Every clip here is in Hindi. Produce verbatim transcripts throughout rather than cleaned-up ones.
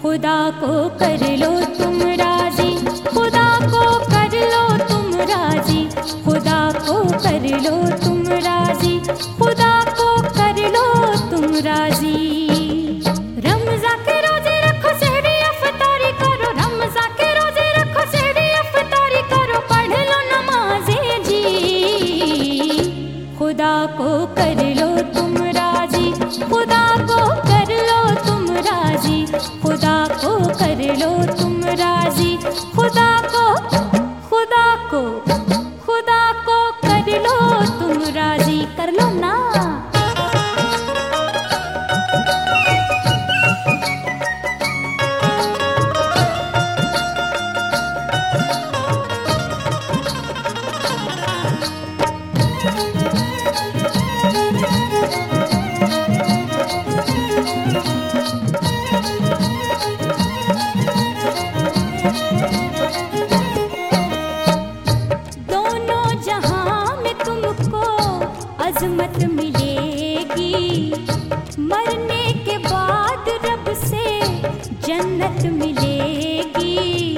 खुदा को कर लो तुम राजी, खुदा को कर लो तुम राजी, खुदा को कर लो तुम राजी, खुदा को कर लो तुम राजी। रमज़ान के रोजे रखो, सहरी अफ्तारी करो, रमज़ान के रोजे रखो, सहरी अफ्तारी करो, पढ़ लो नमाज़ें जी। खुदा को कर लो तुम राजी, खुदा को कर लो तुम राजी, खुदा को कर लो तुम राजी, खुदा को खुदा को खुदा को कर लो तुम राजी। कर लो ना। अज़मत मिलेगी, मरने के बाद रब से जन्नत मिलेगी।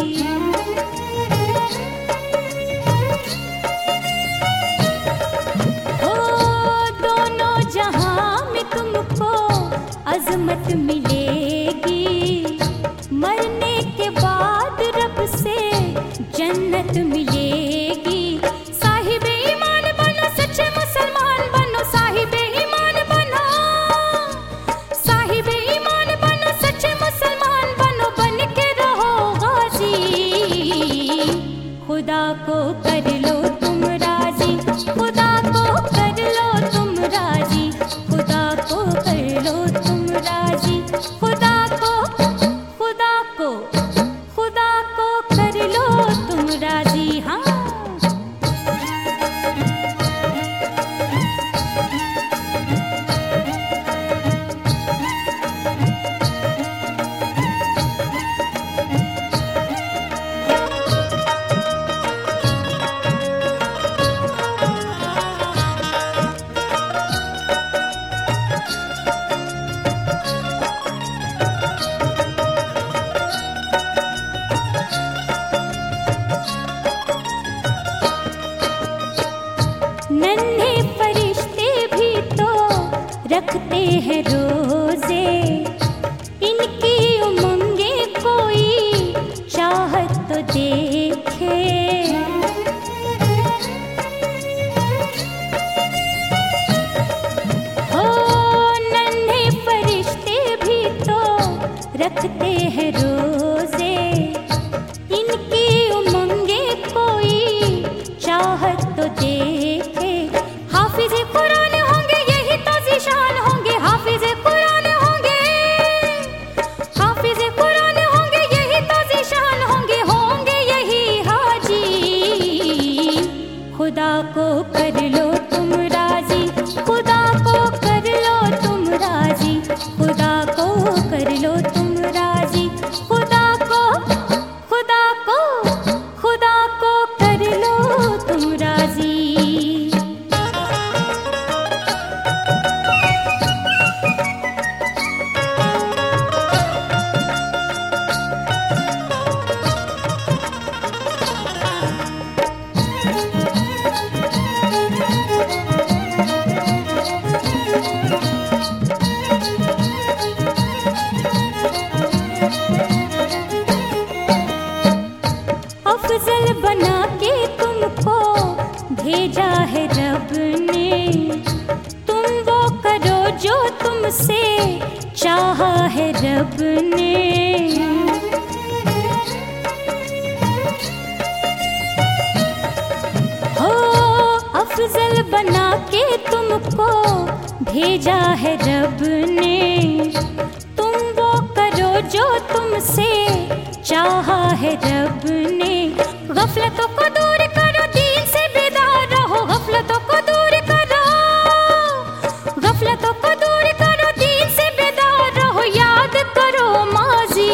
ओ दोनों जहां में तुमको अज़मत मिलेगी, मरने के बाद रब से जन्नत मिलेगी। साहिबे ईमान बनो, सच्चे मुसलमान बनो, साहिबे ईमान बनो, साहिबे ईमान बनो, सच्चे मुसलमान बनो, बन के रहो गाजी। खुदा को कर लो तुम राजी, खुदा को कर लो तुम राजी, खुदा को कर लो तुम राजी, खुदा को खुदा को खुदा को कर लो तुम राजी। हाँ, नन्हे फरिश्ते भी तो रखते हैं रोजे, इनकी उमंगे कोई चाहत तो देखे। ओ नन्हे फरिश्ते भी तो रखते हैं रोजे, इनकी उमंगे कोई चाहत तो देखे। हाफिज़ कुरान होंगे यही तो ज़ीशान होंगे, हाफिज़ कुरान होंगे, हाफिज़ कुरान होंगे यही तो ज़ीशान होंगे, होंगे यही हाजी। खुदा को कर लो तुम राजी, खुदा को कर लो तुम राजी, खुदा को कर लो तुम राजी, खुदा को खुदा को खुदा को कर लो तुम राजी। अफजल बना के तुमको भेजा है रब ने, तुम वो करो जो तुमसे चाहा है रब ने। हो अफजल बना के तुमको भेजा है रब ने, तुम वो करो जो तुमसे चाहा है रब ने। गफलतों को दूर करो, दीन से बेदार रहो, गफलतों को दूर करो, गफलतों को दूर करो, दीन से बेदार रहो, याद करो माजी।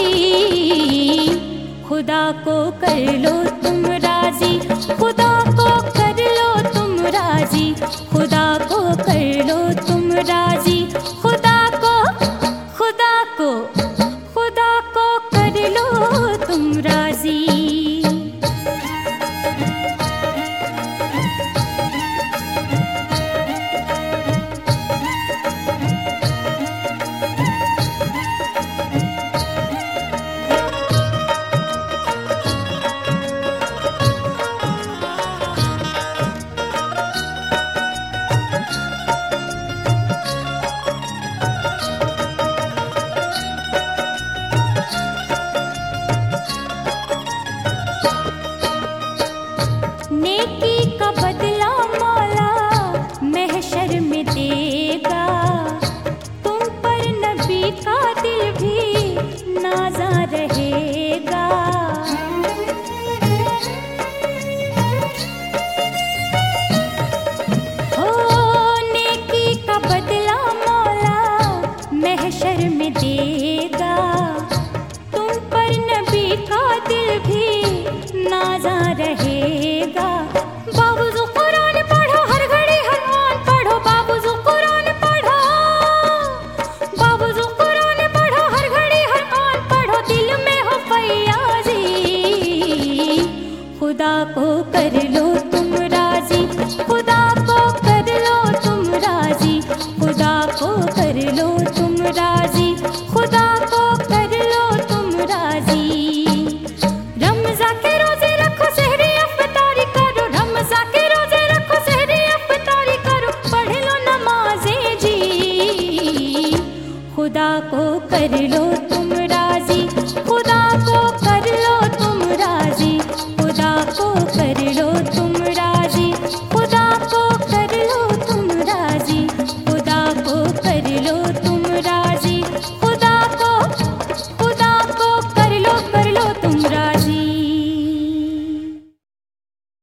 खुदा को कर लो तुम राजी, खुदा को कर लो तुम राजी, खुदा को कर लो तुम राजी, खुदा को खुदा को खुदा को तुम राजी। नेकी का बदला मौला महशर में देगा, तुम पर नबी का दिल भी नाज़ा रहेगा। हो नेकी का बदला मौला महशर में देगा, तुम पर नबी का दिल भी नाज़ा रहेगा। बाबुज़ो कुरान पढ़ो, हर घड़ी हर आन पढ़ो, बाबुज़ो कुरान पढ़ो, बाबुज़ो कुरान पढ़ो, हर घड़ी हर आन पढ़ो, दिल में हो फयाज़ी। खुदा को कर लो तुम राजी, खुदा को कर लो तुम राजी, खुदा को कर लो तुम राजी, खुदा को कर लो तुम राजी। रमज़ा के रोज़े रखो, सहरी अफ़तारी करो, रमज़ा के रोज़े रखो, सहरी अफ़तारी करो, पढ़ लो नमाज़ें जी। खुदा को कर लो